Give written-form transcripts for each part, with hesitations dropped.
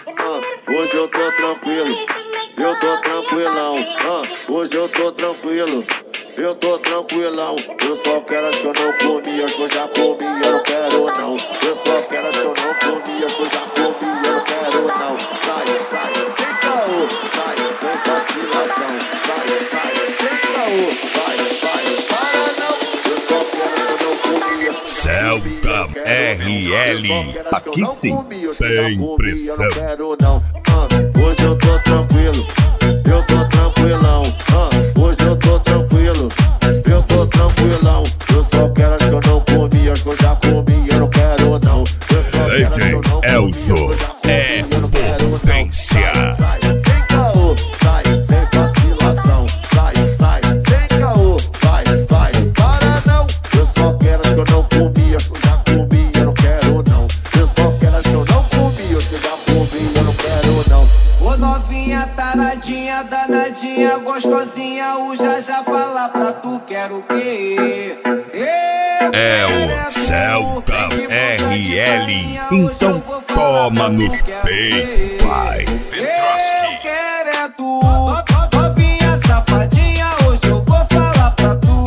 Hoje eu tô tranquilo, eu tô tranquilão. Hoje eu tô tranquilo, eu tô tranquilão. Eu só quero as que eu não comi, as que eu já comi, eu não quero não. Eu só quero as que eu não comi, as que eu já comi, eu não quero não. Sai, sai, sem caô, sai, sem vacilação. Sai, sai, sem caô, vai, vai, para não. Eu só quero as que eu não comi, as que eu já Celta RL, aqui sim, tem pressão. eu não quero não. Hoje eu tô tranquilo, eu tô tranquilão. Hoje eu tô tranquilo, eu tô tranquilão. Eu só quero as que eu não comi, as que eu já comi, eu não quero não. Eu só quero as que eu não comi, Elzo é potência. Sai, sem caô, sai, sem vacilação. Sai, sai, sem caô, vai, vai, para não. Eu só quero as que eu não comi, as que eu já comi, eu não quero não. Eu só quero as que eu não comi, as que eu já comi, eu não quero não. Ô novinha, taradinha, danadinha, gostosinha, o já fala pra tu, quero o quê? É o Celta RL, então toma nos peitos, vai. Eu quero é tu, novinha safadinha, hoje eu vou falar pra tu.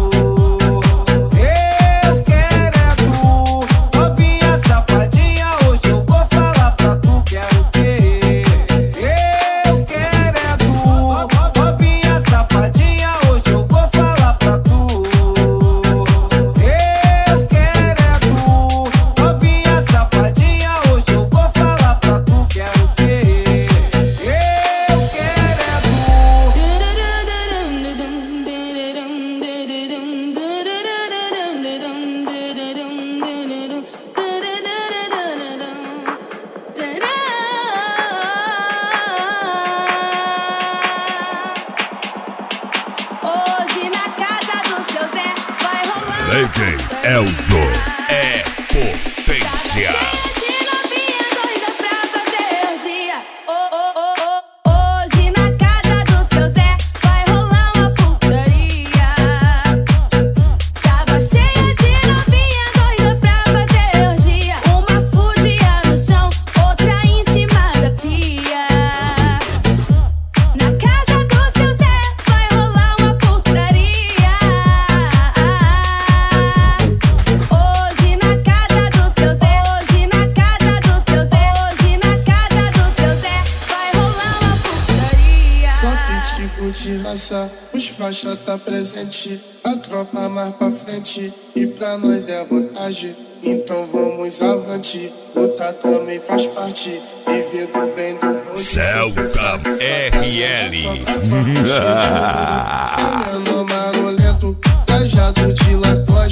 Eu quero é tu, novinha safadinha, hoje eu vou falar pra tu, quero o quê? Eu quero é tu, novinha safadinha, hoje eu vou falar pra tu. Eu quero é tu, novinha safadinha, hoje eu vou falar pra tu, quero o quê? Eu quero é tu. Hoje na casa do seu Zé vai rolar DJ Elzo é potência. de novinha doida pra fazer orgia. Hoje na casa do seu Zé vai rolar uma putaria. Tava cheia de novinha doida pra fazer orgia. Uma fugia no chão, outra em cima da pia. Na casa do seu Zé vai rolar uma putaria. Hoje na casa do seu Zé, hoje na casa do seu Zé, hoje na casa do seu Zé vai rolar uma putaria. Só pitbull de raça, os faixa tá presente, a tropa mais pra frente, e pra nós é vantagem. Então vamos avante, lutar também faz parte, vivendo bem do bonde. Celta RL. Sonhando amarolento, trajado de lacóide.